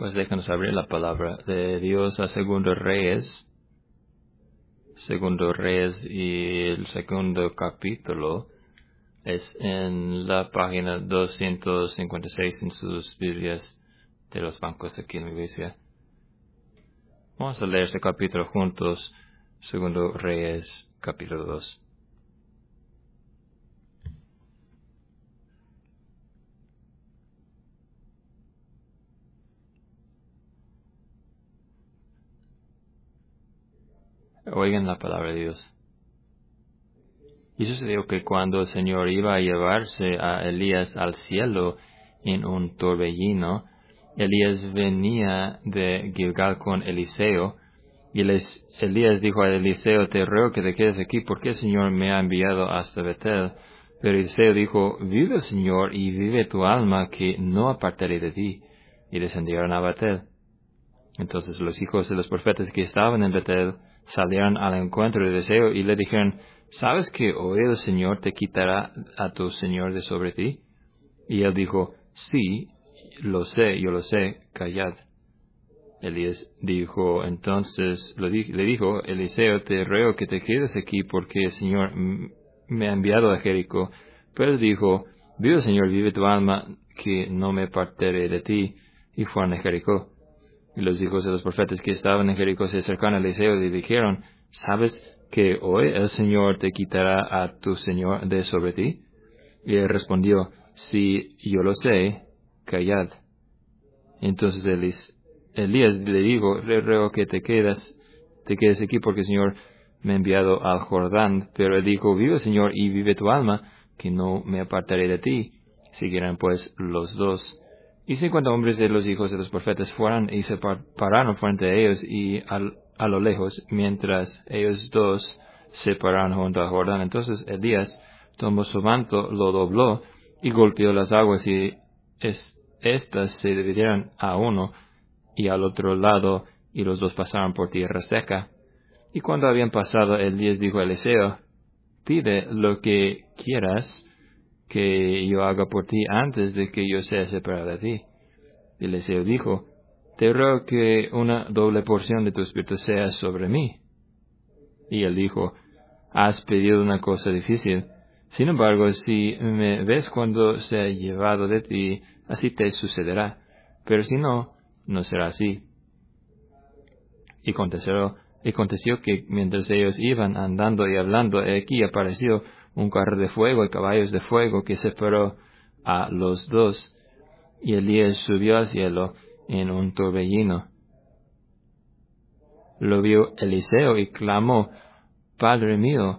Pues déjanos abrir la palabra de Dios a Segundo Reyes y el segundo capítulo es en la página 256 en sus Biblias de los bancos aquí en la iglesia. Vamos a leer este capítulo juntos, Segundo Reyes, capítulo 2. Oigan la palabra de Dios. Y sucedió que cuando el Señor iba a llevarse a Elías al cielo en un torbellino, Elías venía de Gilgal con Eliseo, y Elías dijo a Eliseo: te ruego que te quedes aquí, porque el Señor me ha enviado hasta Betel. Pero Eliseo dijo: vive el Señor y vive tu alma, que no apartaré de ti. Y descendieron a Betel. Entonces los hijos de los profetas que estaban en Betel salieron al encuentro de Eliseo y le dijeron: ¿sabes que hoy el Señor te quitará a tu Señor de sobre ti? Y él dijo: sí, lo sé, yo lo sé, callad. Elías dijo entonces, le dijo: Eliseo, te ruego que te quedes aquí, porque el Señor me ha enviado a Jericó. Pero él dijo: vive el Señor, vive tu alma, que no me apartaré de ti. Y fueron a Jericó. Y los hijos de los profetas que estaban en Jericó se acercaron a Eliseo y le dijeron: ¿sabes que hoy el Señor te quitará a tu Señor de sobre ti? Y él respondió: sí, yo lo sé, callad. Entonces Elías le dijo: le ruego que te quedes aquí, porque el Señor me ha enviado al Jordán. Pero él dijo: vive Señor y vive tu alma, que no me apartaré de ti. Siguieron pues los dos. Y 50 hombres de los hijos de los profetas fueron y se pararon frente a ellos y a lo lejos, mientras ellos dos se pararon junto al Jordán. Entonces Elías tomó su manto, lo dobló y golpeó las aguas, y estas se dividieron a uno y al otro lado, y los dos pasaron por tierra seca. Y cuando habían pasado, Elías dijo a Eliseo: pide lo que quieras que yo haga por ti antes de que yo sea separado de ti. Y Eliseo dijo: te ruego que una doble porción de tu espíritu sea sobre mí. Y él dijo: has pedido una cosa difícil. Sin embargo, si me ves cuando sea llevado de ti, así te sucederá. Pero si no, no será así. Y aconteció que mientras ellos iban andando y hablando, aquí apareció un carro de fuego y caballos de fuego que separó a los dos. Y Elías subió al cielo en un torbellino. Lo vio Eliseo y clamó: Padre mío,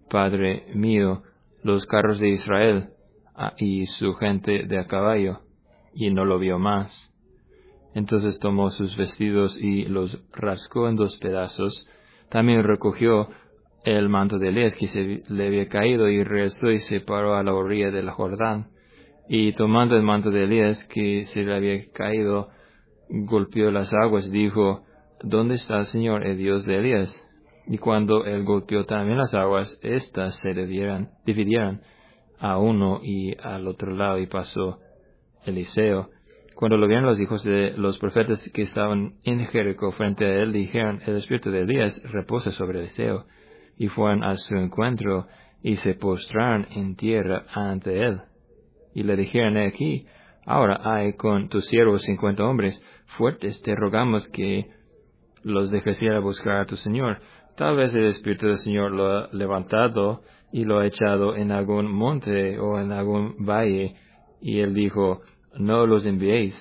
los carros de Israel y su gente de a caballo. Y no lo vio más. Entonces tomó sus vestidos y los rascó en 2 pedazos. También recogió el manto de Elías que se le había caído, y regresó y se paró a la orilla del Jordán. Y tomando el manto de Elías que se le había caído, golpeó las aguas, dijo: ¿dónde está el Señor, el Dios de Elías? Y cuando él golpeó también las aguas, éstas se dividieron a uno y al otro lado, y pasó Eliseo. Cuando lo vieron los hijos de los profetas que estaban en Jericó frente a él, dijeron: el espíritu de Elías reposa sobre Eliseo. Y fueron a su encuentro y se postraron en tierra ante él. Y le dijeron: he aquí, ahora hay con tus siervos 50 hombres fuertes, te rogamos que los dejes ir a buscar a tu Señor. Tal vez el Espíritu del Señor lo ha levantado y lo ha echado en algún monte o en algún valle. Y él dijo: no los enviéis.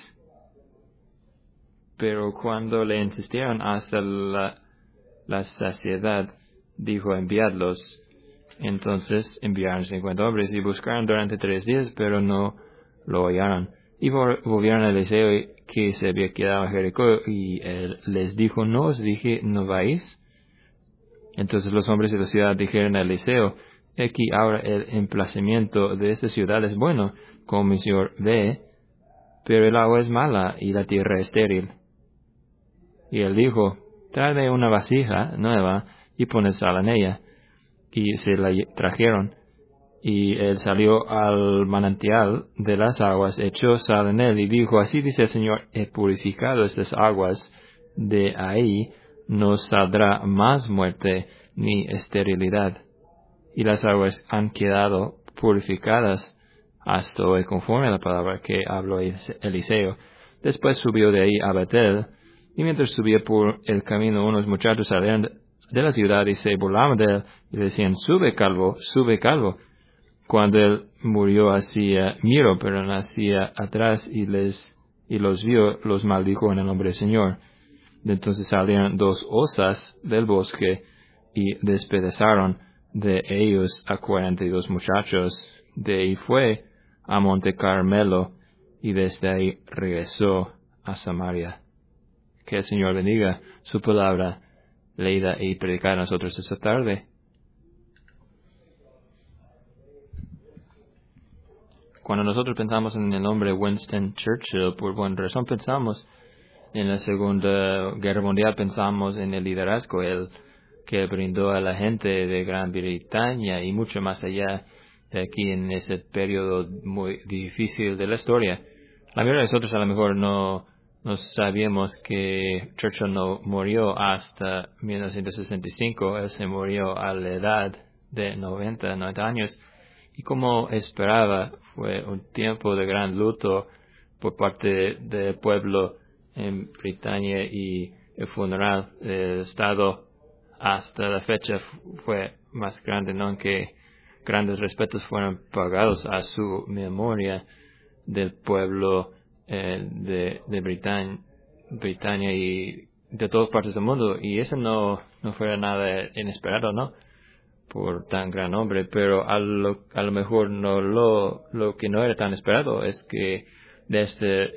Pero cuando le insistieron hasta la saciedad, dijo: enviadlos. Entonces enviaron 50 hombres y buscaron durante 3 días, pero no lo hallaron. Y volvieron a Eliseo, que se había quedado en Jericó, y él les dijo: ¿no os dije, no vais? Entonces los hombres de la ciudad dijeron a Eliseo: aquí ahora el emplazamiento de esta ciudad es bueno, como mi señor ve, pero el agua es mala y la tierra estéril. Y él dijo: tráeme una vasija nueva y pone sal en ella. Y se la trajeron. Y él salió al manantial de las aguas, echó sal en él y dijo, así dice el Señor, he purificado estas aguas, de ahí no saldrá más muerte ni esterilidad. Y las aguas han quedado purificadas hasta hoy, conforme a la palabra que habló Eliseo. Después subió de ahí a Betel, y mientras subía por el camino, unos muchachos salieron de la ciudad y se burlaban de él, y decían, sube calvo, sube calvo. Cuando él murió hacía miro, pero nacía atrás y los vio, los maldijo en el nombre del Señor. Entonces salieron 2 osas del bosque y despedazaron de ellos a 42 muchachos. De ahí fue a Monte Carmelo y desde ahí regresó a Samaria. Que el Señor bendiga su palabra leída y predicada a nosotros esta tarde. Cuando nosotros pensamos en el nombre Winston Churchill, por buena razón pensamos en la Segunda Guerra Mundial, pensamos en el liderazgo que brindó a la gente de Gran Bretaña y mucho más allá de aquí en ese periodo muy difícil de la historia. La mayoría de nosotros a lo mejor no sabíamos que Churchill no murió hasta 1965. Él se murió a la edad de 90 años. Y como esperaba, fue un tiempo de gran luto por parte del pueblo en Britania y el funeral del Estado hasta la fecha fue más grande, ¿no? Que grandes respetos fueron pagados a su memoria del pueblo de Britania y de todas partes del mundo. Y eso no fue nada inesperado, ¿no? Por tan gran hombre, pero a lo mejor no lo que no era tan esperado es que desde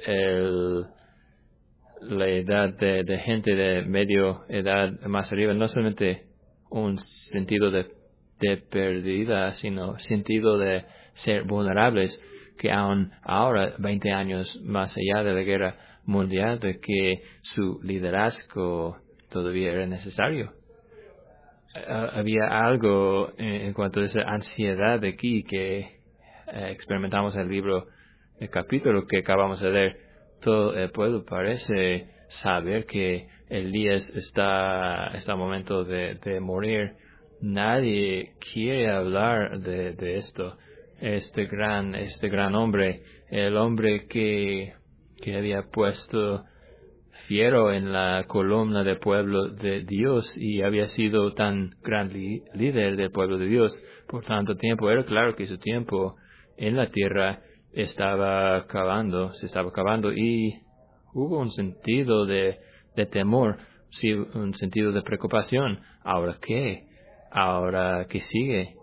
la edad de gente de medio edad más arriba, no solamente un sentido de pérdida, sino sentido de ser vulnerables, que aún ahora, 20 años más allá de la guerra mundial, de que su liderazgo todavía era necesario. Había algo en cuanto a esa ansiedad de aquí que experimentamos en el libro, el capítulo que acabamos de leer. Todo el pueblo parece saber que Elías está a momento de morir. Nadie quiere hablar de esto. Este gran hombre, el hombre que había puesto fiero en la columna del pueblo de Dios y había sido tan gran líder del pueblo de Dios por tanto tiempo. Era claro que su tiempo en la tierra se estaba acabando y hubo un sentido de temor, sí, un sentido de preocupación. ¿Ahora qué? ¿Ahora qué sigue?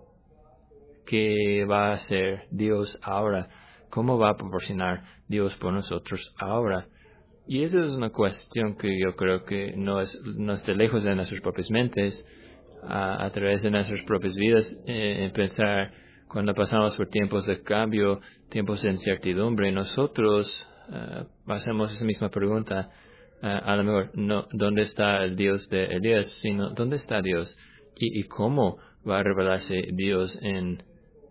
¿Qué va a hacer Dios ahora? ¿Cómo va a proporcionar Dios por nosotros ahora? Y esa es una cuestión que yo creo que no está lejos de nuestras propias mentes, a través de nuestras propias vidas, en pensar cuando pasamos por tiempos de cambio, tiempos de incertidumbre, nosotros hacemos esa misma pregunta, a lo mejor no ¿dónde está el Dios de Elías?, sino ¿dónde está Dios? Y cómo va a revelarse Dios en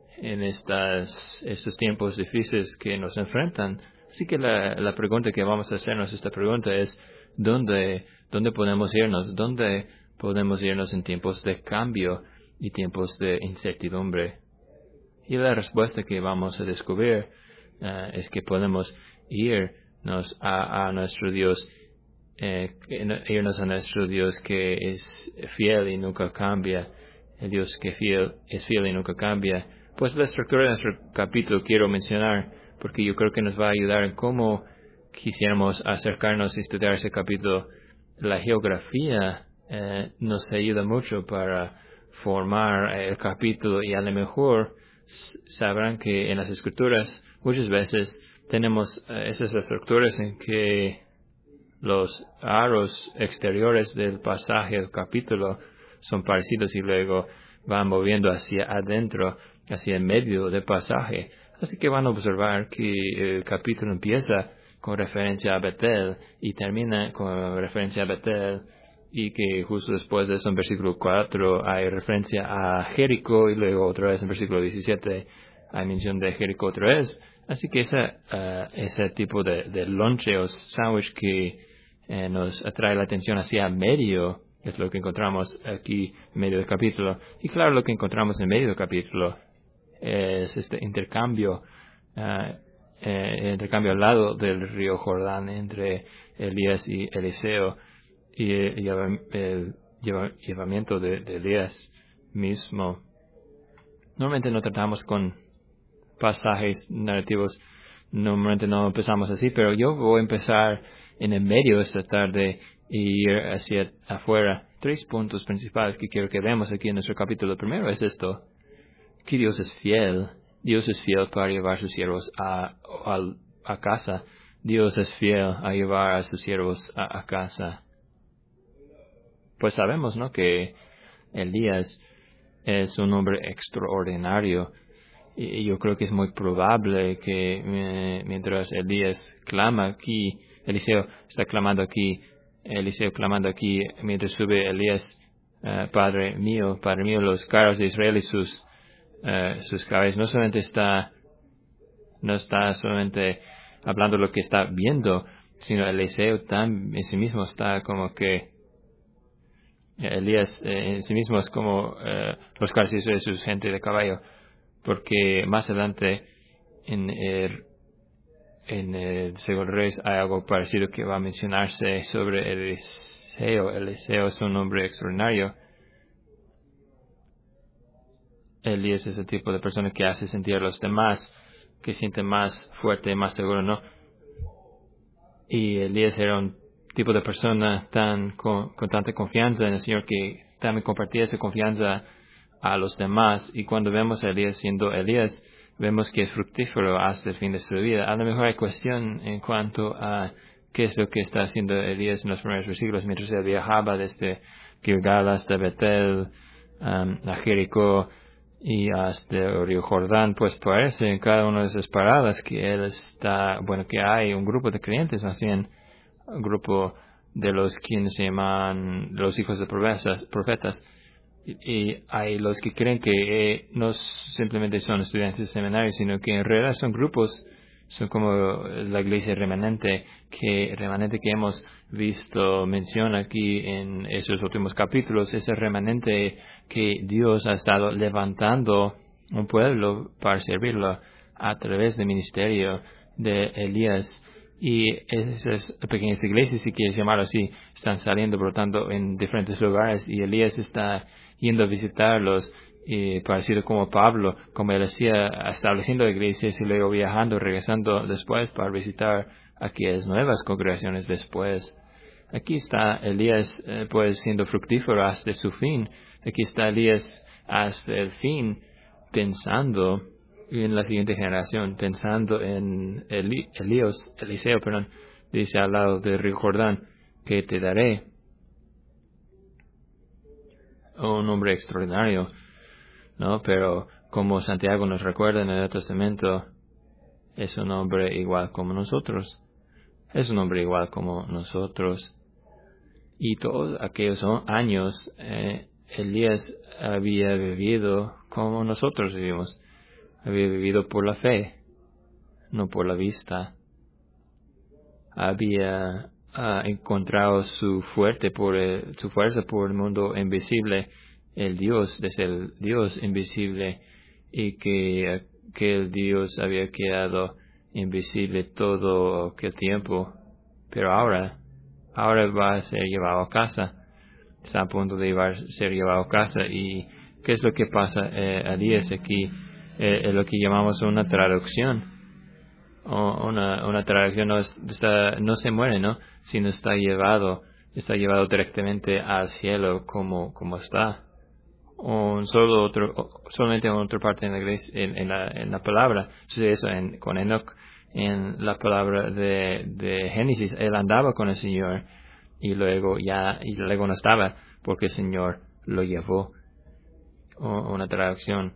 estos tiempos difíciles que nos enfrentan. Así que la pregunta que vamos a hacernos, esta pregunta es, ¿dónde podemos irnos? ¿Dónde podemos irnos en tiempos de cambio y tiempos de incertidumbre? Y la respuesta que vamos a descubrir es que podemos irnos a nuestro Dios, irnos a nuestro Dios que es fiel y nunca cambia, el Dios que es fiel y nunca cambia. Pues la estructura de nuestro capítulo quiero mencionar, porque yo creo que nos va a ayudar en cómo quisiéramos acercarnos y estudiar ese capítulo. La geografía nos ayuda mucho para formar el capítulo y a lo mejor sabrán que en las escrituras muchas veces tenemos esas estructuras en que los aros exteriores del pasaje del capítulo son parecidos y luego van moviendo hacia adentro, hacia el medio del pasaje. Así que van a observar que el capítulo empieza con referencia a Betel y termina con referencia a Betel y que justo después de eso en versículo 4 hay referencia a Jericó y luego otra vez en versículo 17 hay mención de Jericó otra vez. Así que ese tipo de lonche o sándwich que nos atrae la atención hacia medio es lo que encontramos aquí en medio del capítulo. Y claro, lo que encontramos en medio del capítulo es este intercambio al lado del río Jordán entre Elías y Eliseo y el llevamiento de Elías mismo. Normalmente no tratamos con pasajes narrativos, normalmente no empezamos así, pero yo voy a empezar en el medio esta tarde y ir hacia afuera. 3 puntos principales que quiero que veamos aquí en nuestro capítulo. El primero es esto, que Dios es fiel. Dios es fiel para llevar a sus siervos a casa. Dios es fiel a llevar a sus siervos a casa. Pues sabemos, ¿no?, que Elías es un hombre extraordinario. Y yo creo que es muy probable que mientras Elías clama aquí, Eliseo clamando aquí, mientras sube Elías, Padre mío, los carros de Israel y sus cabezas, no está solamente hablando lo que está viendo, sino Eliseo en sí mismo está como que Elías en sí mismo es como los carros de su gente de caballo, porque más adelante en el Segundo Reyes hay algo parecido que va a mencionarse sobre Eliseo. Eliseo es un hombre extraordinario. Elías es el tipo de persona que hace sentir a los demás, que siente más fuerte, más seguro, ¿no? Y Elías era un tipo de persona con tanta confianza en el Señor que también compartía esa confianza a los demás. Y cuando vemos a Elías siendo Elías, vemos que es fructífero hasta el fin de su vida. A lo mejor hay cuestión en cuanto a qué es lo que está haciendo Elías en los primeros versículos mientras él viajaba desde Gilgal hasta Betel, a Jericó y hasta el río Jordán. Pues parece en cada una de esas paradas que él que hay un grupo de creyentes, más bien un grupo de los quienes se llaman los hijos de profetas. Y hay los que creen que no simplemente son estudiantes de seminario, sino que en realidad son grupos, son como la iglesia remanente que hemos visto mención aquí en esos últimos capítulos, ese remanente que Dios ha estado levantando un pueblo para servirlo a través del ministerio de Elías. Y esas pequeñas iglesias, si quieres llamarlo así, están saliendo, brotando en diferentes lugares, y Elías está yendo a visitarlos, parecido como Pablo, como él hacía, estableciendo iglesias y luego viajando, regresando después para visitar aquellas nuevas congregaciones después. Aquí está Elías, pues siendo fructífero hasta su fin. Aquí está Elías hasta el fin, pensando en la siguiente generación, pensando en Eliseo, dice al lado del río Jordán, que te daré un hombre extraordinario, ¿no? Pero como Santiago nos recuerda en el Nuevo Testamento, es un hombre igual como nosotros. Es un hombre igual como nosotros. Y todos aquellos años, Elías había vivido como nosotros vivimos. Había vivido por la fe, no por la vista. Había encontrado su fuerza por el mundo invisible, desde el Dios invisible, y que el Dios había quedado invisible todo aquel tiempo, pero ahora va a ser llevado a casa. Está a punto de ser llevado a casa. ¿Y qué es lo que pasa a Elías aquí? Es lo que llamamos una traducción. Una traducción no se muere, ¿no? Sino está llevado directamente al cielo como está. Solamente en otra parte en la iglesia, en la palabra. Sucede eso con Enoch, en la palabra de Génesis. Él andaba con el Señor y luego no estaba porque el Señor lo llevó. Una traducción.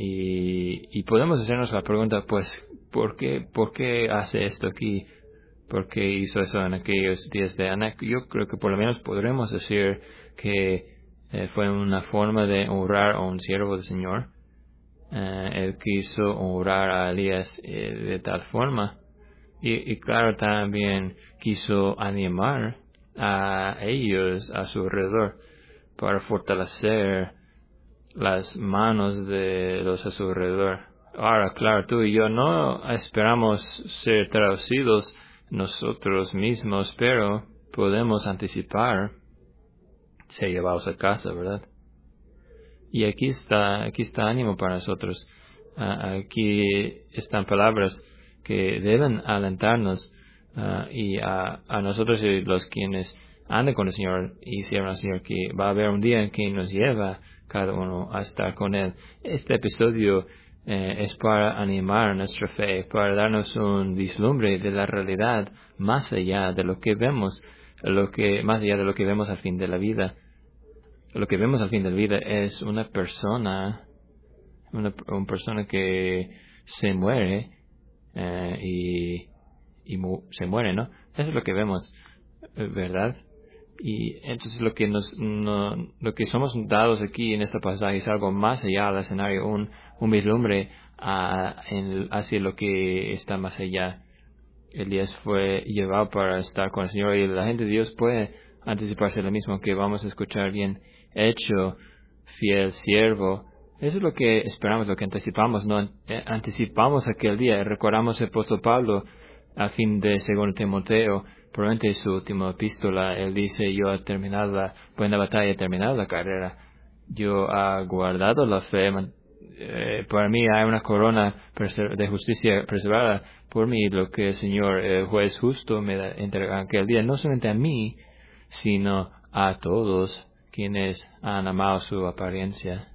Y podemos hacernos la pregunta, pues, ¿por qué hace esto aquí? porque hizo eso en aquellos días de Anac. Yo creo que por lo menos podremos decir que fue una forma de honrar a un siervo del Señor. Él quiso honrar a Elías de tal forma. Y claro, también quiso animar a ellos a su alrededor para fortalecer las manos de los a su alrededor. Ahora, claro, tú y yo no esperamos ser traducidos nosotros mismos, pero podemos anticipar ser llevados a casa, ¿verdad? Y aquí está ánimo para nosotros. Aquí están palabras que deben alentarnos y a nosotros y los quienes andan con el Señor y sirven al Señor, que va a haber un día en que nos lleva cada uno a estar con Él. Este episodio es para animar nuestra fe, para darnos un vislumbre de la realidad más allá de lo que vemos, más allá de lo que vemos al fin de la vida. Lo que vemos al fin de la vida es una persona que se muere y se muere, ¿no? Eso es lo que vemos, ¿verdad? Y entonces lo que somos dados aquí en este pasaje es algo más allá del escenario, un vislumbre hacia lo que está más allá. Elías fue llevado para estar con el Señor y la gente de Dios puede anticiparse lo mismo, que vamos a escuchar bien hecho, fiel siervo. Eso es lo que esperamos, lo que anticipamos, ¿no? Anticipamos aquel día. Recordamos el apóstol Pablo a fin de 2 Timoteo, probablemente su última epístola. Él dice: yo he terminado la buena batalla, he terminado la carrera, yo he guardado la fe. Para mí hay una corona de justicia preservada por mí, lo que el Señor, el juez justo, me entrega aquel día, no solamente a mí, sino a todos quienes han amado su apariencia.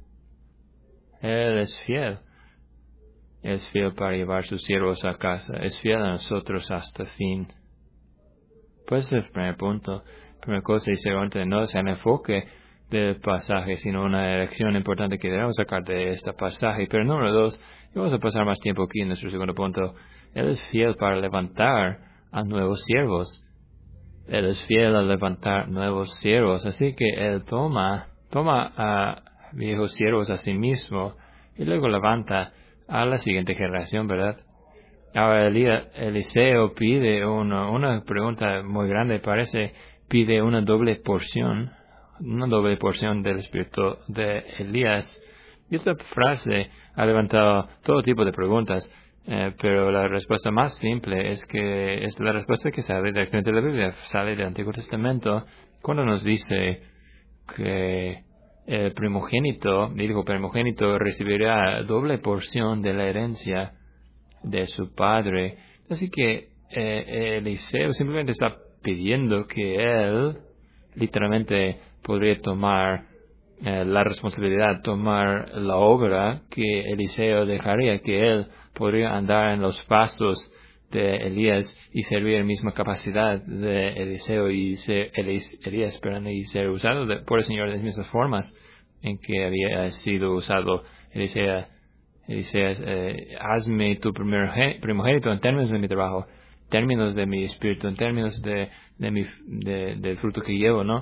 Él es fiel. Es fiel para llevar sus siervos a casa. Es fiel a nosotros hasta el fin. Pues ese es el primer punto. Primera cosa, y seguramente no es el enfoque del pasaje, sino una lección importante que debemos sacar de este pasaje. Pero número 2, y vamos a pasar más tiempo aquí en nuestro segundo punto. Él es fiel para levantar a nuevos siervos. Él es fiel a levantar nuevos siervos. Así que Él toma a viejos siervos a sí mismo y luego levanta a la siguiente generación, ¿verdad? Ahora Eliseo pide una pregunta muy grande, pide una doble porción del espíritu de Elías. Y esta frase ha levantado todo tipo de preguntas, pero la respuesta más simple es la respuesta que sale directamente de la Biblia, sale del Antiguo Testamento, cuando nos dice que el hijo primogénito recibirá doble porción de la herencia de su padre. Así que Eliseo simplemente está pidiendo que él literalmente podría tomar la responsabilidad, tomar la obra que Eliseo dejaría, que él podría andar en los pasos de Elías y servir en misma capacidad de Eliseo y ser Elías, y ser usado por el Señor de las mismas formas en que había sido usado Eliseo. Hazme tu primogénito en términos de mi trabajo, en términos de mi espíritu, en términos del fruto que llevo, ¿no?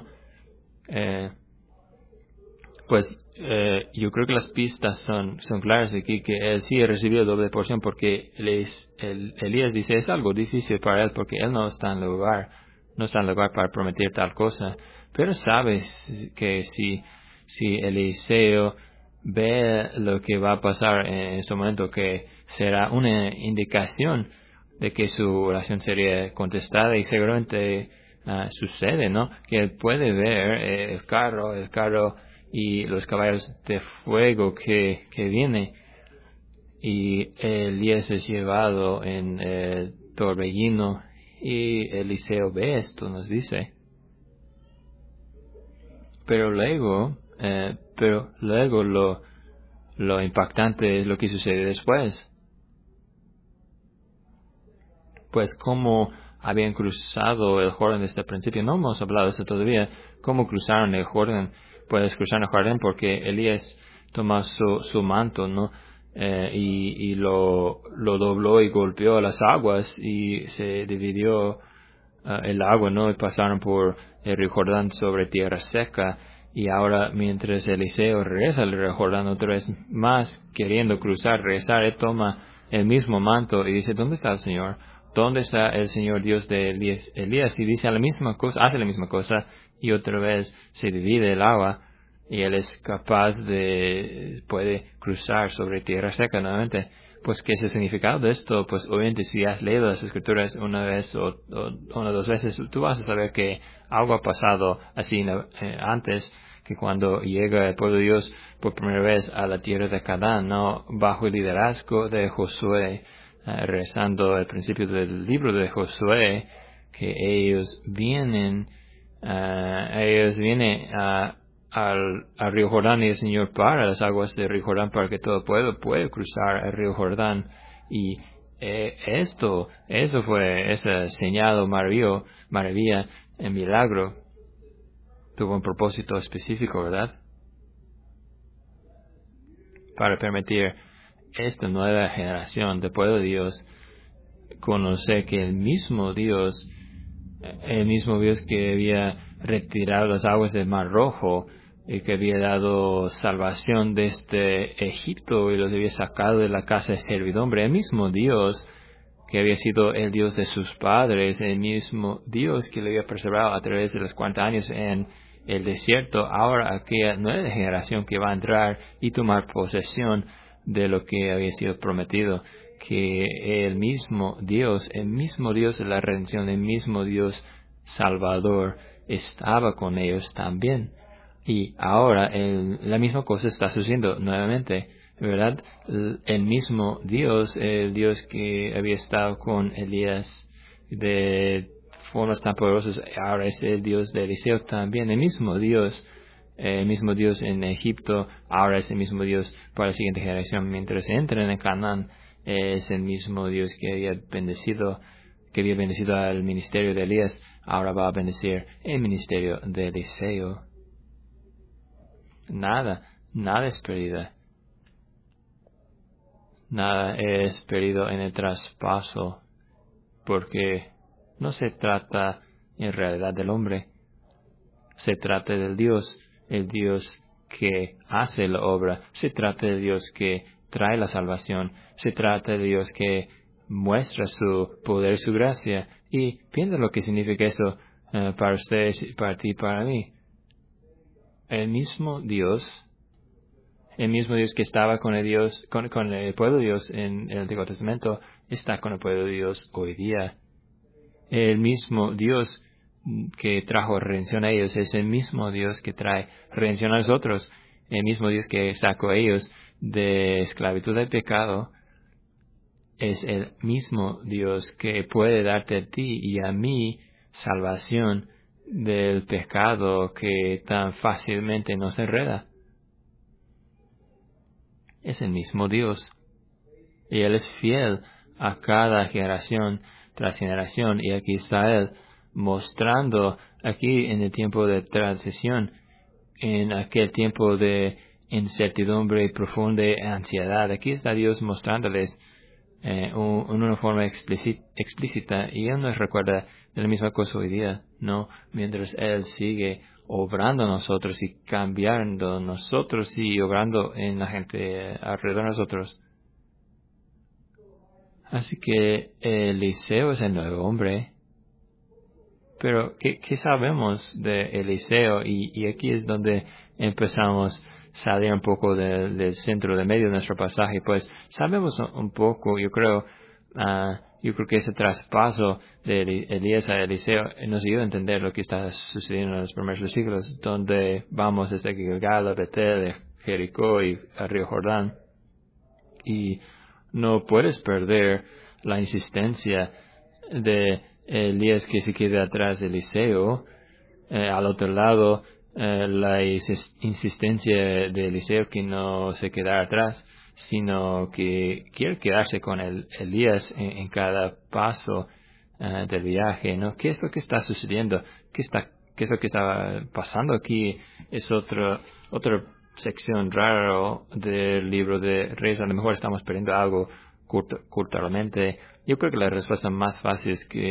Yo creo que las pistas son claras aquí, que él sí ha recibido doble porción, porque Elías dice es algo difícil para él, porque él no está en lugar para prometer tal cosa, pero sabe que si Eliseo ve lo que va a pasar en este momento, que será una indicación de que su oración sería contestada, y seguramente sucede, ¿no? Que él puede ver el carro y los caballos de fuego que viene, y Elías es llevado en el torbellino, y Eliseo ve esto, nos dice. Pero luego lo impactante es lo que sucede después. Pues cómo habían cruzado el Jordán desde el principio. No hemos hablado de eso todavía. Cómo cruzaron el Jordán. Puedes cruzar el Jordán porque Elías tomó su manto, ¿no? Y lo dobló y golpeó las aguas y se dividió el agua, ¿no? Y pasaron por el río Jordán sobre tierra seca. Y ahora, mientras Eliseo regresa al río Jordán otra vez más, queriendo cruzar, regresar, él toma el mismo manto y dice, ¿dónde está el Señor? ¿Dónde está el Señor Dios de Elías? Elías, y dice la misma cosa, hace la misma cosa, y otra vez se divide el agua, y él es capaz puede cruzar sobre tierra seca nuevamente. Pues, ¿qué es el significado de esto? Pues, obviamente, si has leído las Escrituras una vez o una o dos veces, tú vas a saber que algo ha pasado así antes, que cuando llega el pueblo de Dios por primera vez a la tierra de Canaán, ¿no? Bajo el liderazgo de Josué, regresando al principio del libro de Josué, que ellos vienen al río Jordán, y el Señor para las aguas del río Jordán para que todo pueblo pueda cruzar el río Jordán. Y eso fue ese señal, maravilla, el milagro. Tuvo un propósito específico, ¿verdad? Para permitir esta nueva generación de pueblo de Dios conocer que el mismo Dios que había retirado las aguas del Mar Rojo y que había dado salvación desde Egipto y los había sacado de la casa de servidumbre, el mismo Dios que había sido el Dios de sus padres, el mismo Dios que le había preservado a través de los 40 años en el desierto, ahora aquella nueva generación que va a entrar y tomar posesión de lo que había sido prometido, que el mismo Dios de la redención, el mismo Dios Salvador estaba con ellos también. Y ahora la misma cosa está sucediendo nuevamente, ¿verdad? El mismo Dios, el Dios que había estado con Elías de formas tan poderosas, ahora es el Dios de Eliseo también. El mismo Dios en Egipto, ahora es el mismo Dios para la siguiente generación. Mientras entren en Canaán, es el mismo Dios que había bendecido al ministerio de Elías, ahora va a bendecir el ministerio de Eliseo. Nada es perdido. Nada es perdido en el traspaso, porque no se trata en realidad del hombre, se trata del Dios, el Dios que hace la obra, se trata del Dios que trae la salvación, se trata de Dios que muestra su poder, su gracia. Y piensa lo que significa eso para ustedes, para ti, para mí. El mismo Dios que estaba con con el pueblo de Dios en el Antiguo Testamento, está con el pueblo de Dios hoy día. El mismo Dios que trajo redención a ellos es el mismo Dios que trae redención a nosotros. El mismo Dios que sacó a ellos de esclavitud del pecado es el mismo Dios que puede darte a ti y a mí salvación del pecado que tan fácilmente nos enreda. Es el mismo Dios. Y Él es fiel a cada generación tras generación. Y aquí está Él mostrando, aquí en el tiempo de transición, en aquel tiempo de incertidumbre y profunda ansiedad. Aquí está Dios mostrándoles en una forma explícita. Y Él nos recuerda de la misma cosa hoy día, ¿no? Mientras Él sigue obrando en nosotros y cambiando nosotros y obrando en la gente alrededor de nosotros. Así que Eliseo es el nuevo hombre. Pero, ¿qué sabemos de Eliseo? Y aquí es donde empezamos a salir un poco del centro de medio de nuestro pasaje. Pues sabemos un poco, yo creo que ese traspaso de Elías a Eliseo nos ayuda a entender lo que está sucediendo en los primeros versículos, donde vamos desde Gilgal a Betel, Jericó y al río Jordán. Y no puedes perder la insistencia de Elías que se quede atrás de Eliseo. Al otro lado, la insistencia de Eliseo que no se quedara atrás, sino que quiere quedarse con Elías en cada paso del viaje, ¿no? ¿Qué es lo que está sucediendo? ¿Qué es lo que está pasando aquí? Es otra sección rara del libro de Reyes. A lo mejor estamos perdiendo algo culturalmente. Yo creo que la respuesta más fácil es que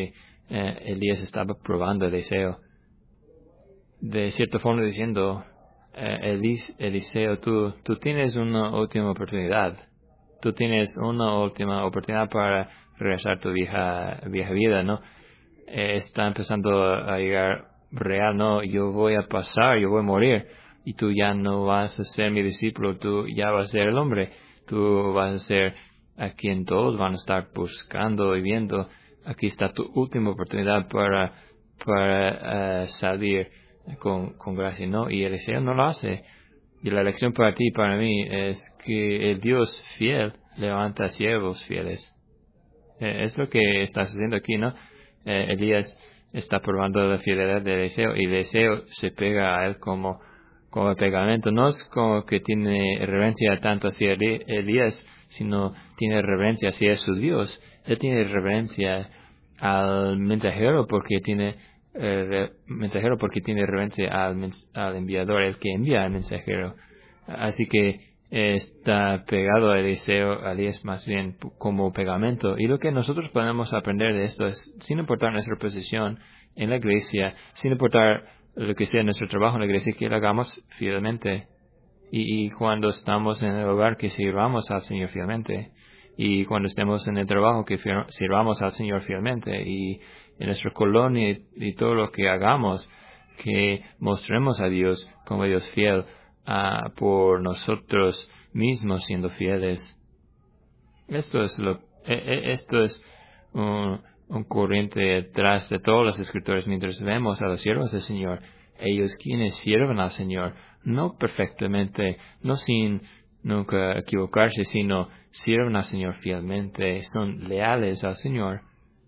Elías estaba probando Eliseo, de cierta forma diciendo, Eliseo, tú tienes una última oportunidad. Tú tienes una última oportunidad para regresar a tu vieja vida, ¿no? Está empezando a llegar real, ¿no? Yo voy a pasar, yo voy a morir. Y tú ya no vas a ser mi discípulo, tú ya vas a ser el hombre. Tú vas a ser a quien todos van a estar buscando y viendo. Aquí está tu última oportunidad para salir con gracia, ¿no? Y Eliseo no lo hace. Y la lección para ti y para mí es que el Dios fiel levanta siervos fieles. Es lo que está sucediendo aquí, ¿no? Elías está probando la fidelidad de Eliseo y Eliseo se pega a él como pegamento. No es como que tiene reverencia tanto hacia Elías, sino tiene reverencia hacia su Dios. Él tiene reverencia al mensajero porque tiene reverencia al enviador, el que envía al mensajero. Así que está pegado a Elías más bien como pegamento. Y lo que nosotros podemos aprender de esto es, sin importar nuestra posición en la iglesia, sin importar lo que sea nuestro trabajo en la iglesia, que lo hagamos fielmente. Y cuando estamos en el hogar, que sirvamos al Señor fielmente. Y cuando estemos en el trabajo, que sirvamos al Señor fielmente. Y en nuestra colonia y todo lo que hagamos, que mostremos a Dios como Dios fiel por nosotros mismos siendo fieles. Esto es un corriente detrás de todos los escritores. Mientras vemos a los siervos del Señor, ellos quienes sirven al Señor, no perfectamente, no sin nunca equivocarse, sino sirven al Señor fielmente, son leales al Señor.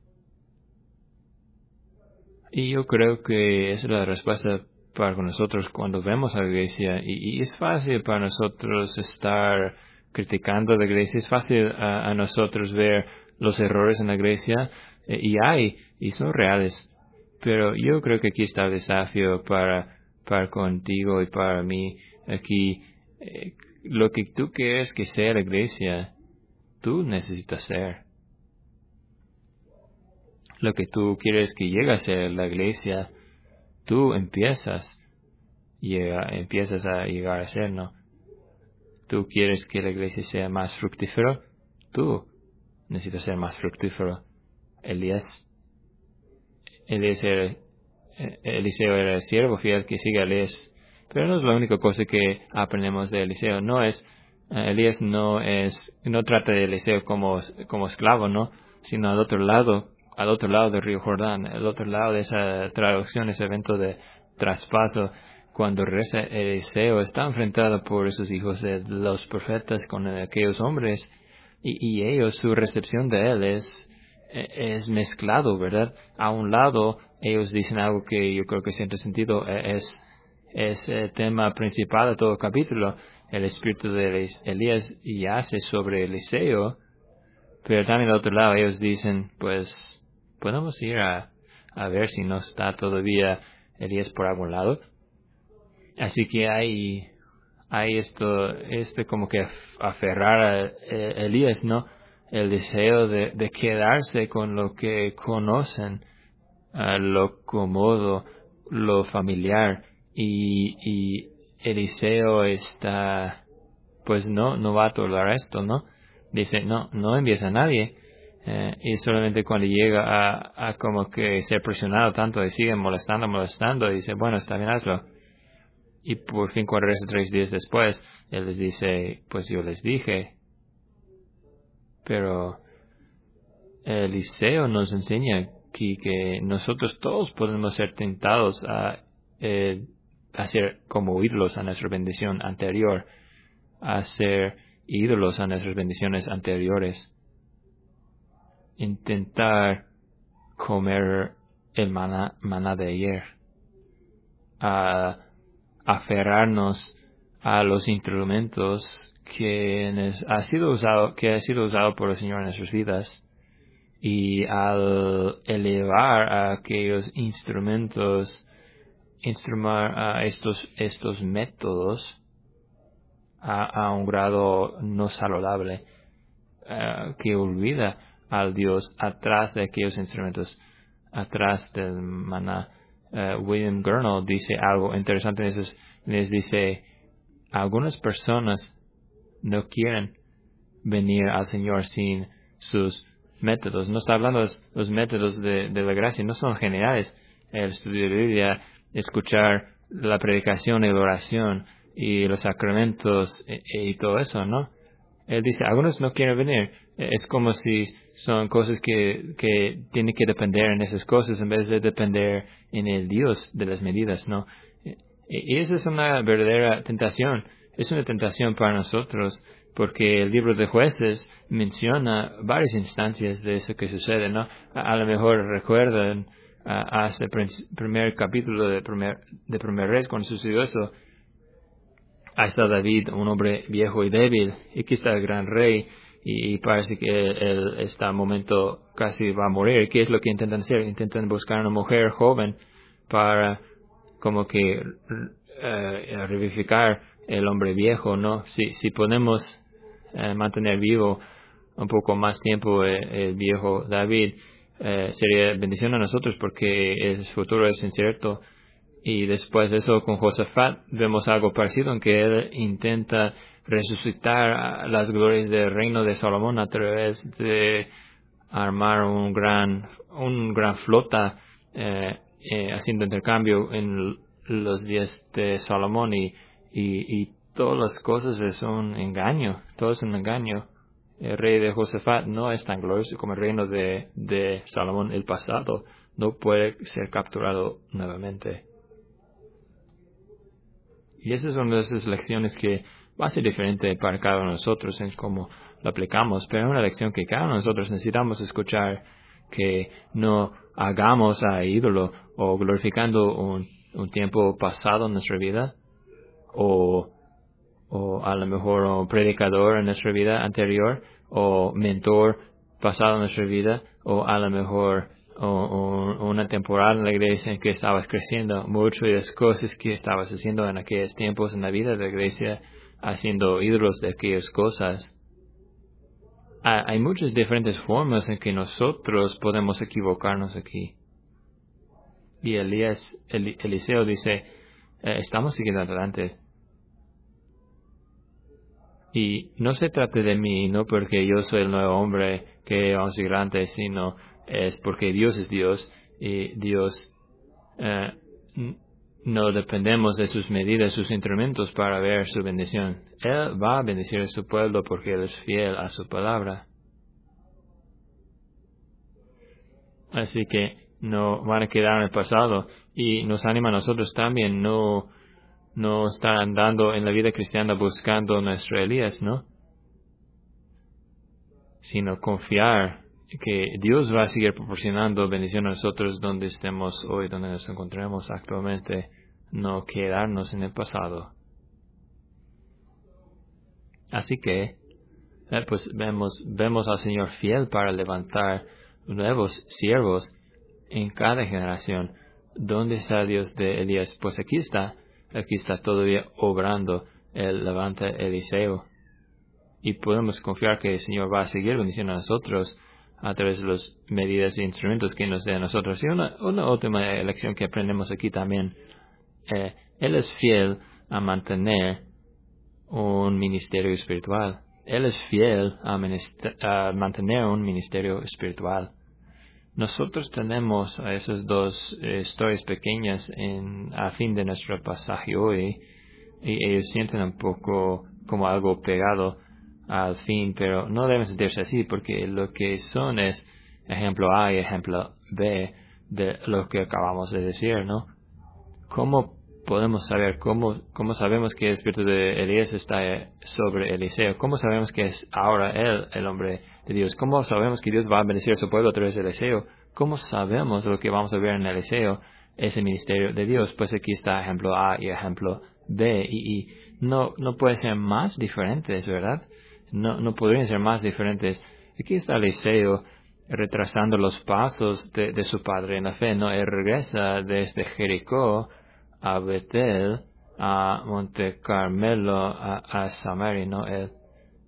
Y yo creo que esa es la respuesta para nosotros cuando vemos a la iglesia. Y es fácil para nosotros estar criticando a la iglesia, es fácil a nosotros ver los errores en la iglesia, y son reales. Pero yo creo que aquí está el desafío para contigo y para mí. Aquí, lo que tú quieres que sea la iglesia, tú necesitas ser. Lo que tú quieres que llegue a ser la iglesia, tú empiezas a llegar a ser, ¿no? Tú quieres que la iglesia sea más fructífero, tú necesitas ser más fructífero. Eliseo era el siervo fiel que sigue a Elías, pero no es la única cosa que aprendemos de Eliseo. Elías no trata de Eliseo como esclavo, ¿no? Sino al otro lado del río Jordán, al otro lado de esa traducción, ese evento de traspaso, cuando regresa Eliseo, está enfrentado por esos hijos de los profetas con aquellos hombres, y ellos, su recepción de él es mezclado, ¿verdad? A un lado, ellos dicen algo que yo creo que siente sentido, es el tema principal de todo el capítulo. El espíritu de Elías yace sobre Eliseo, pero también al otro lado ellos dicen, pues, podemos ir a ver si no está todavía Elías por algún lado. Así que hay esto como que aferrar a Elías, ¿no? El deseo de quedarse con lo que conocen, lo cómodo, lo familiar, y Eliseo está, pues no va a tolerar esto, ¿no? Dice, no envíes a nadie, y solamente cuando llega a como que ser presionado tanto y sigue molestando, y dice, bueno, está bien, hazlo. Y por fin, cuando regresa 3 días después, él les dice, pues yo les dije. Pero Eliseo nos enseña aquí que nosotros todos podemos ser tentados a ser como ídolos a nuestra bendición anterior, a ser ídolos a nuestras bendiciones anteriores. Intentar comer el maná de ayer, a aferrarnos a los instrumentos que ha sido usado por el Señor en nuestras vidas, y al elevar a aquellos instrumentos, a estos métodos a un grado no saludable, que olvida al Dios atrás de aquellos instrumentos. atrás del maná. William Gurnall dice algo interesante. Les dice, algunas personas no quieren venir al Señor sin sus métodos. No está hablando de los métodos de la gracia, no son generales. El estudio de la Biblia, escuchar la predicación y la oración y los sacramentos y todo eso, ¿no? Él dice, algunos no quieren venir. Es como si son cosas que tienen que depender en esas cosas en vez de depender en el Dios de las medidas, ¿no? Y esa es una verdadera tentación. Es una tentación para nosotros porque el libro de Jueces menciona varias instancias de eso que sucede, ¿no? A lo mejor recuerdan hasta el primer capítulo de Primer Reyes cuando sucedió eso. Ahí está David, un hombre viejo y débil, y aquí está el gran rey, y parece que él está en un momento casi va a morir. ¿Qué es lo que intentan hacer? Intentan buscar una mujer joven para como que revivificar el hombre viejo, ¿no? Si podemos mantener vivo un poco más tiempo el viejo David, sería bendición a nosotros porque el futuro es incierto. Y después de eso, con Josafat, vemos algo parecido en que él intenta resucitar las glorias del reino de Salomón a través de armar un gran flota, haciendo intercambio en los días de Salomón y todas las cosas es un engaño, todo es un engaño. El rey de Josafat no es tan glorioso como el reino de Salomón, el pasado, no puede ser capturado nuevamente. Y esas son esas lecciones que va a ser diferente para cada uno de nosotros en cómo lo aplicamos, pero es una lección que cada uno de nosotros necesitamos escuchar, que no hagamos a ídolo o glorificando un tiempo pasado en nuestra vida, o a lo mejor un predicador en nuestra vida anterior, o mentor pasado en nuestra vida, o a lo mejor una temporada en la iglesia en que estabas creciendo mucho y las cosas que estabas haciendo en aquellos tiempos en la vida de la iglesia, haciendo ídolos de aquellas cosas. Hay muchas diferentes formas en que nosotros podemos equivocarnos aquí. Y Eliseo dice, estamos siguiendo adelante. Y no se trata de mí, no porque yo soy el nuevo hombre que vamos a seguir adelante, sino es porque Dios es Dios y Dios no dependemos de sus medidas, sus instrumentos para ver su bendición. Él va a bendecir a su pueblo porque Él es fiel a su palabra. Así que no van a quedar en el pasado y nos anima a nosotros también no estar andando en la vida cristiana buscando nuestro Elías, ¿no? Sino confiar que Dios va a seguir proporcionando bendición a nosotros donde estemos hoy, donde nos encontremos actualmente, no quedarnos en el pasado. Así que, pues vemos al Señor fiel para levantar nuevos siervos en cada generación. ¿Dónde está Dios de Elías? Pues aquí está todavía obrando. Él levanta Eliseo. Y podemos confiar que el Señor va a seguir bendiciendo a nosotros a través de las medidas e instrumentos que nos dé a nosotros. Y una última lección que aprendemos aquí también. Él es fiel a mantener un ministerio espiritual. Él es fiel a mantener un ministerio espiritual. Nosotros tenemos esas dos historias pequeñas a fin de nuestro pasaje hoy, y ellos sienten un poco como algo pegado al fin, pero no deben sentirse así, porque lo que son es ejemplo A y ejemplo B de lo que acabamos de decir, ¿no? ¿Cómo podemos saber, cómo sabemos que el espíritu de Elías está sobre Eliseo? ¿Cómo sabemos que es ahora él el hombre de Dios? ¿Cómo sabemos que Dios va a bendecir a su pueblo a través de Eliseo? ¿Cómo sabemos lo que vamos a ver en Eliseo, ese ministerio de Dios? Pues aquí está ejemplo A y ejemplo B, y no pueden ser más diferentes, ¿verdad? No podrían ser más diferentes. Aquí está Eliseo retrasando los pasos de su padre en la fe, ¿no? Él regresa desde Jericó a Betel, a Monte Carmelo, a Samaria, ¿no? Él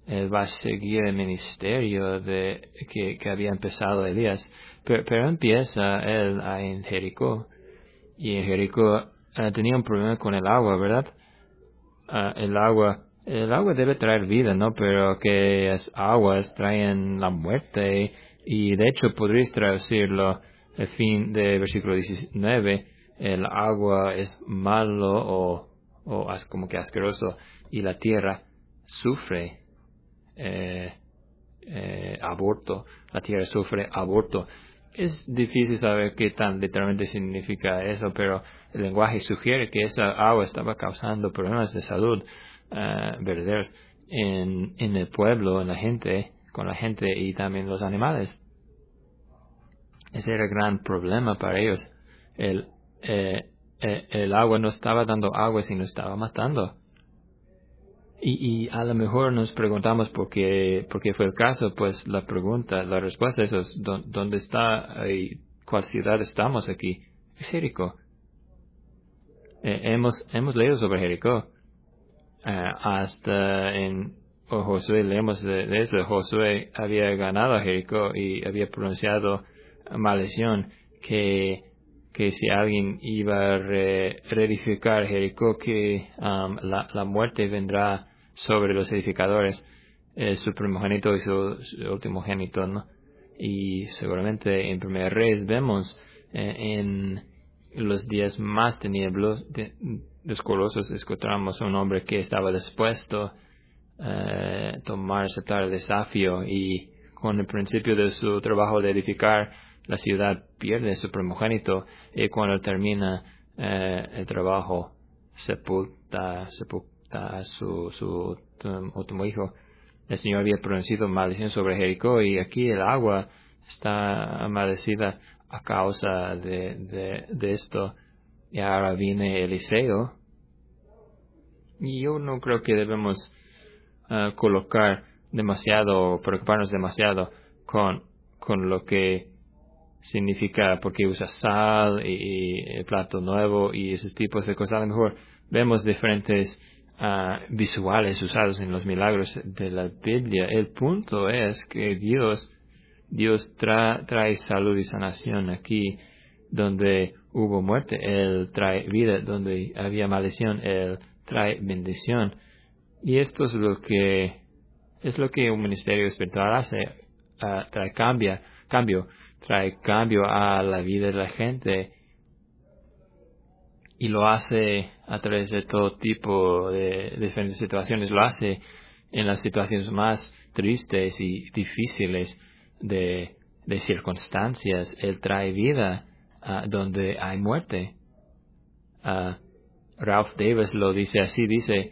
Él va a seguir el ministerio que había empezado Elías. Pero empieza él en Jericó. Y en Jericó tenía un problema con el agua, ¿verdad? El agua debe traer vida, ¿no? Pero que las aguas traen la muerte. Y de hecho podrías traducirlo el fin de versículo 19. El agua es malo o como que asqueroso. Y la tierra sufre aborto. La tierra sufre aborto. Es difícil saber qué tan literalmente significa eso, pero el lenguaje sugiere que esa agua estaba causando problemas de salud verdaderos en el pueblo, con la gente y también los animales. Ese era el gran problema para ellos. El agua no estaba dando agua, sino estaba matando. Y a lo mejor nos preguntamos por qué fue el caso. Pues la respuesta es ¿dónde está y cuál ciudad estamos aquí? Es Jericó. Hemos leído sobre Jericó. Hasta en Josué leemos de eso. Josué había ganado a Jericó y había pronunciado maldición que si alguien iba a reedificar Jericó, que la muerte vendrá sobre los edificadores, su primogénito y su ultimogénito, ¿no? Y seguramente en Primer Reyes vemos en los días más descolosos encontramos a un hombre que estaba dispuesto a aceptar el desafío, y con el principio de su trabajo de edificar la ciudad pierde su primogénito, y cuando termina el trabajo sepulta a su último hijo. El Señor había pronunciado maldición sobre Jericó, y aquí el agua está maldecida a causa de esto. Y ahora viene Eliseo. Y yo no creo que debemos preocuparnos demasiado con lo que significa, porque usa sal y el plato nuevo y esos tipos de cosas. A lo mejor vemos diferentes visuales usados en los milagros de la Biblia. El punto es que Dios trae salud y sanación. Aquí donde hubo muerte, Él trae vida. Donde había maldición, Él trae bendición. Y esto es lo que un ministerio espiritual hace. Trae cambio a la vida de la gente, y lo hace a través de todo tipo de diferentes situaciones. Lo hace en las situaciones más tristes y difíciles de circunstancias. Él trae vida donde hay muerte. Ralph Davis lo dice así, dice,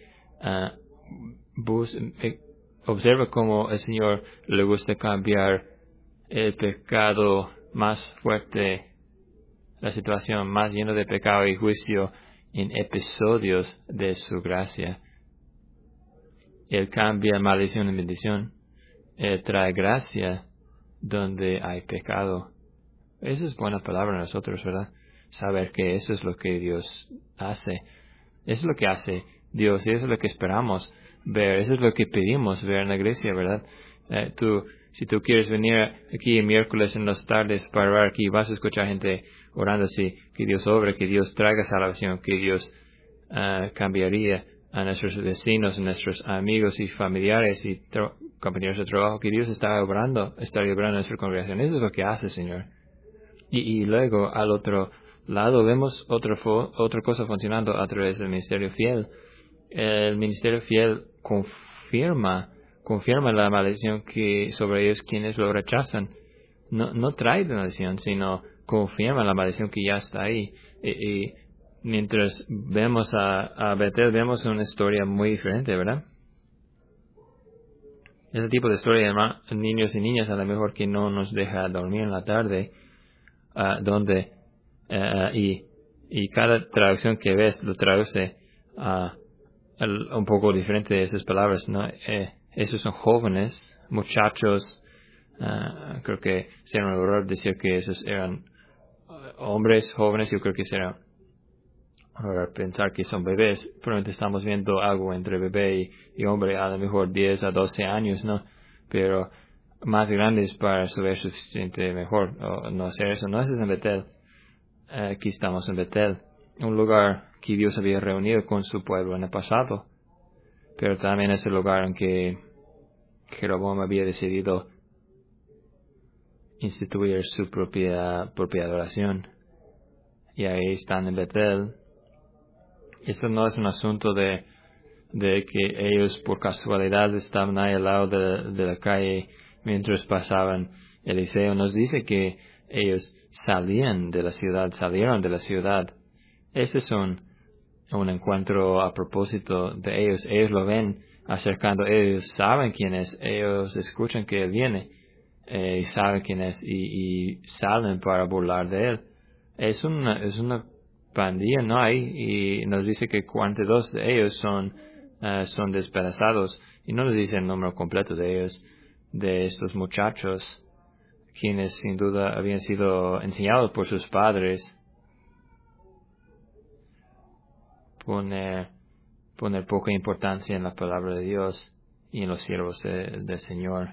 observa cómo el Señor le gusta cambiar el pecado más fuerte, la situación más llena de pecado y juicio, en episodios de su gracia. Él cambia maldición en bendición. Él trae gracia donde hay pecado. Esa es buena palabra a nosotros, ¿verdad? Saber que eso es lo que Dios hace. Eso es lo que hace Dios, y eso es lo que esperamos ver. Eso es lo que pedimos ver en la iglesia, ¿verdad? Si tú quieres venir aquí el miércoles en las tardes para orar aquí, vas a escuchar gente orando así, que Dios obre, que Dios traiga salvación, que Dios cambiaría a nuestros vecinos, a nuestros amigos y familiares y compañeros de trabajo, que Dios está obrando en nuestra congregación. Eso es lo que hace, Señor. Y luego al otro lado vemos otra cosa funcionando a través del ministerio fiel. El ministerio fiel confirma la maldición que sobre ellos quienes lo rechazan. No trae la maldición, sino confirma la maldición que ya está ahí. Y mientras vemos a Betel, vemos una historia muy diferente, ¿verdad? Ese tipo de historia de niños y niñas a lo mejor que no nos deja dormir en la tarde, donde y cada traducción que ves lo traduce un poco diferente de esas palabras, ¿no? Esos son jóvenes, muchachos. Creo que sería un error decir que esos eran hombres jóvenes. Yo creo que serán Ahora, pensar que son bebés, pronto estamos viendo algo entre bebé y hombre, a lo mejor 10 a 12 años, ¿no? Pero más grandes para saber suficiente mejor, o no hacer eso. No, eso es en Betel. Aquí estamos en Betel, un lugar que Dios había reunido con su pueblo en el pasado, pero también es el lugar en que Jeroboam había decidido instituir su propia adoración. Y ahí están en Betel. Esto no es un asunto de que ellos por casualidad estaban ahí al lado de la calle mientras pasaban. Eliseo nos dice que ellos salieron de la ciudad. Ese es un encuentro a propósito de ellos. Ellos lo ven acercando, ellos saben quién es, ellos escuchan que él viene, y saben quién es, y salen para burlar de él. Es una pandilla, ¿no? Hay, y nos dice que 42 de ellos son despedazados, y no nos dice el número completo de ellos, de estos muchachos, quienes sin duda habían sido enseñados por sus padres. Poner poca importancia en la palabra de Dios y en los siervos del Señor.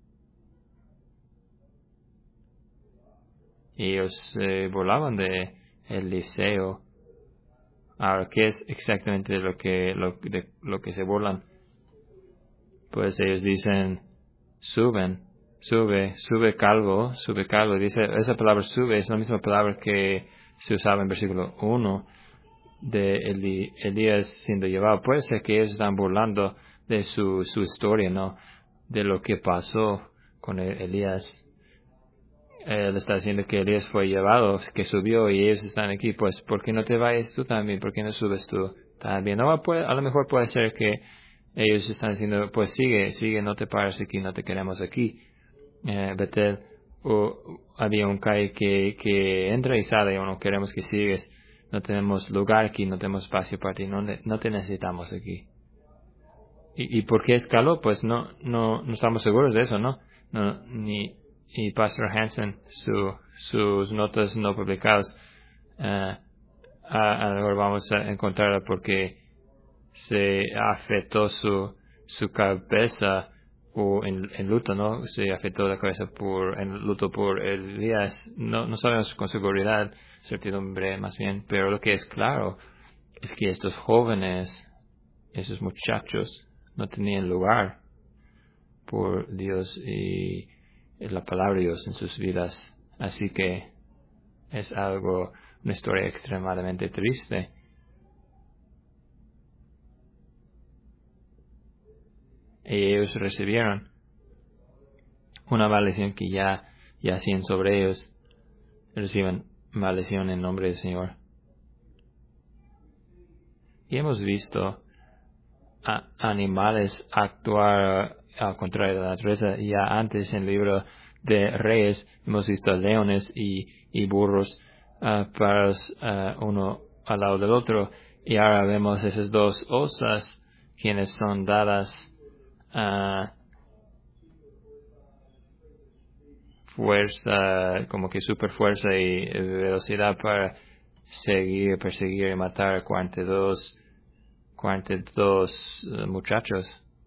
Y ellos se burlaban de Eliseo. Ahora, ¿qué es exactamente de lo que se burlan? Pues ellos dicen, sube calvo. Dice, esa palabra sube es la misma palabra que se usaba en versículo 1 de Elías siendo llevado. Puede ser que ellos están burlando de su historia, ¿no? De lo que pasó con Elías. Él está diciendo que Elías fue llevado, que subió, y ellos están aquí. Pues, ¿por qué no te vayas tú también? ¿Por qué no subes tú también? No, a lo mejor puede ser que ellos están diciendo, pues sigue, no te pares aquí, no te queremos aquí. Betel, había un calle que entra y sale, o no queremos que sigues. No tenemos lugar aquí, no tenemos espacio para ti, no te necesitamos aquí. ¿Y por qué escaló? Pues no estamos seguros de eso, ¿no? Y Pastor Hansen, sus notas no publicadas, a lo mejor vamos a encontrarla porque se afectó su cabeza o en luto, ¿no? Se afectó la cabeza en luto por Elías. No sabemos con seguridad, certidumbre más bien, pero lo que es claro es que estos jóvenes, esos muchachos, no tenían lugar por Dios y la palabra de Dios en sus vidas. Así que es una historia extremadamente triste. Y ellos recibieron una maldición que ya hacían sobre ellos. Reciben maldición en nombre del Señor. Y hemos visto a animales actuar al contrario de la naturaleza. Ya antes en el libro de Reyes hemos visto leones y burros parados uno al lado del otro. Y ahora vemos esas dos osas quienes son dadas fuerza, como que super fuerza y velocidad para perseguir y matar a 42 muchachos.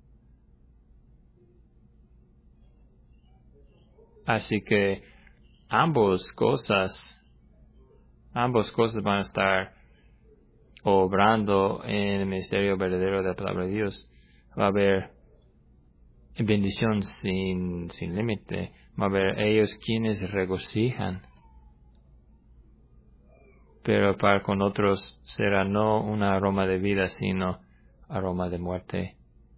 Así que ambas cosas van a estar obrando en el ministerio verdadero de la palabra de Dios. Va a haber bendición sin límite. Va a haber ellos quienes regocijan. Pero con otros será no un aroma de vida, sino aroma de muerte.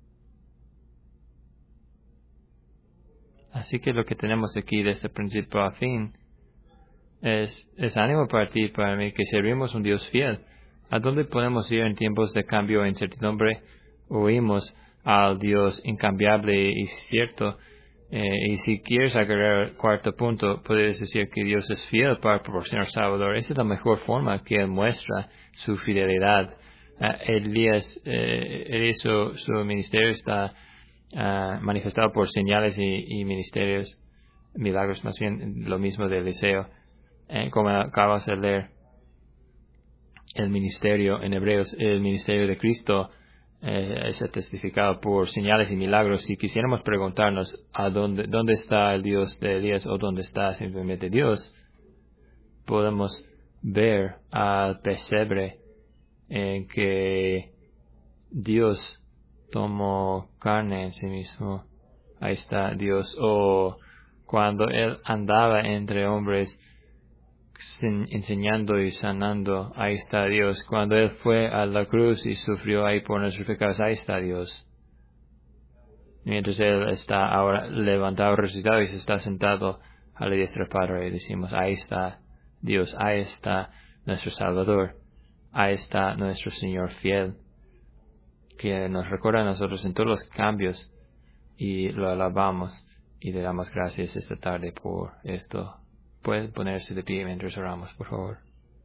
Así que lo que tenemos aquí desde principio a fin es ánimo para ti y para mí, que servimos un Dios fiel. ¿A dónde podemos ir en tiempos de cambio e incertidumbre? Oímos al Dios incambiable y cierto. Y si quieres agregar el cuarto punto, puedes decir que Dios es fiel para proporcionar Salvador. Esa es la mejor forma que Él muestra su fidelidad. Elías, su ministerio está manifestado por señales y ministerios, milagros, más bien lo mismo de Eliseo, como acabas de leer. el ministerio, en Hebreos, el ministerio de Cristo es testificado por señales y milagros. Si quisiéramos preguntarnos a dónde está el Dios de Elías o dónde está simplemente Dios, podemos ver al pesebre en que Dios tomó carne en sí mismo. Ahí está Dios. O cuando Él andaba entre hombres enseñando y sanando, ahí está Dios. Cuando Él fue a la cruz y sufrió ahí por nuestros pecados, ahí está Dios. Mientras Él está ahora levantado, resucitado y se está sentado a la diestra del Padre, y decimos, ahí está Dios, ahí está nuestro Salvador, ahí está nuestro Señor fiel, que nos recuerda a nosotros en todos los cambios, y lo alabamos y le damos gracias esta tarde por esto. Pueden ponerse de pie mientras oramos, por favor.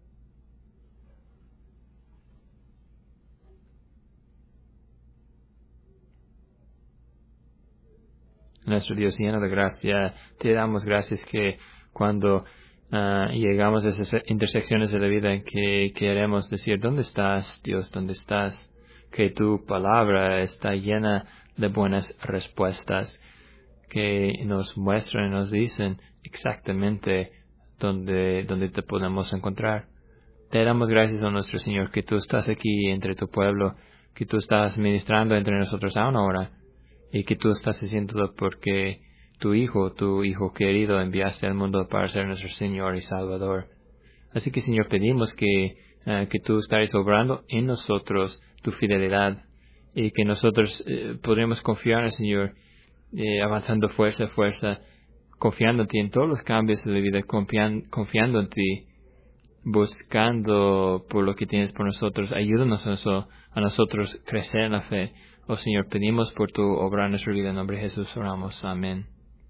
Nuestro Dios lleno de gracia, te damos gracias que cuando llegamos a esas intersecciones de la vida en que queremos decir, ¿dónde estás, Dios? ¿Dónde estás? Que tu palabra está llena de buenas respuestas que nos muestran y nos dicen exactamente dónde te podemos encontrar. Te damos gracias a nuestro Señor que tú estás aquí entre tu pueblo, que tú estás ministrando entre nosotros aún ahora, y que tú estás haciéndolo porque tu Hijo querido, enviaste al mundo para ser nuestro Señor y Salvador. Así que, Señor, pedimos que tú estés obrando en nosotros tu fidelidad, y que nosotros podremos confiar en el Señor, avanzando fuerza a fuerza, confiando en ti en todos los cambios de la vida, confiando en ti, buscando por lo que tienes por nosotros. Ayúdanos a nosotros crecer en la fe. Oh Señor, pedimos por tu obra en nuestra vida. En nombre de Jesús oramos. Amén.